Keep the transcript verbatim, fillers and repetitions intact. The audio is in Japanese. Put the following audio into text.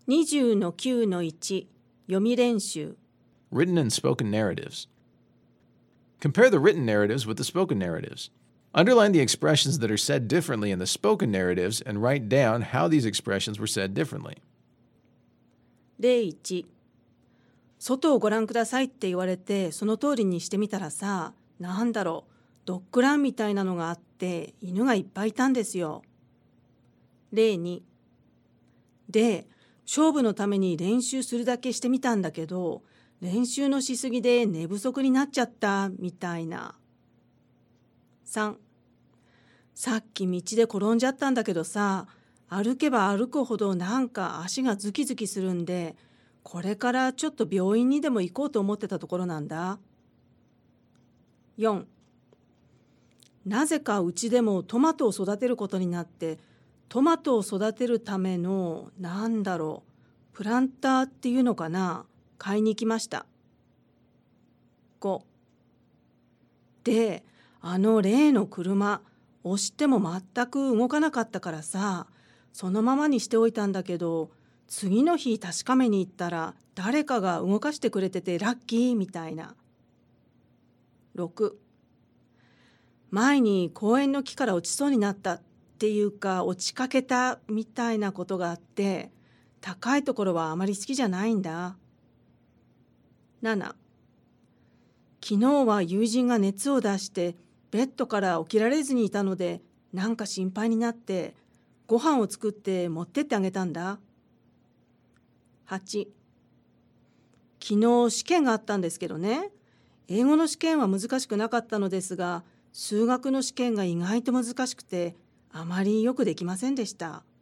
にじゅうのきゅうのいち 読み練習 Written and spoken narratives. Compare the written narratives with the spoken narratives. Underline the expressions that are said differently in the spoken narratives and write down how these expressions were said differently. 例いち外をご覧くださいって言われてその通りにしてみたらさ、なんだろう、ドッグランみたいなのがあって犬がいっぱいいたんですよ。例にで、勝負のために練習するだけしてみたんだけど、練習のしすぎで寝不足になっちゃったみたいな。さんさっき道で転んじゃったんだけどさ、歩けば歩くほどなんか足がズキズキするんで、これからちょっと病院にでも行こうと思ってたところなんだ。よんなぜかうちでもトマトを育てることになって、トマトを育てるための、なんだろう、プランターっていうのかな、買いに行きました。ごで、あの例の車、押しても全く動かなかったからさ、そのままにしておいたんだけど、次の日確かめに行ったら誰かが動かしてくれててラッキーみたいな。ろく前に公園の木から落ちそうになったっていうか落ちかけたみたいなことがあって、高いところはあまり好きじゃないんだ。なな昨日は友人が熱を出してベッドから起きられずにいたので、なんか心配になってご飯を作って持ってってあげたんだ。はち昨日試験があったんですけどね、英語の試験は難しくなかったのですが、数学の試験が意外と難しくてあまりよくできませんでした。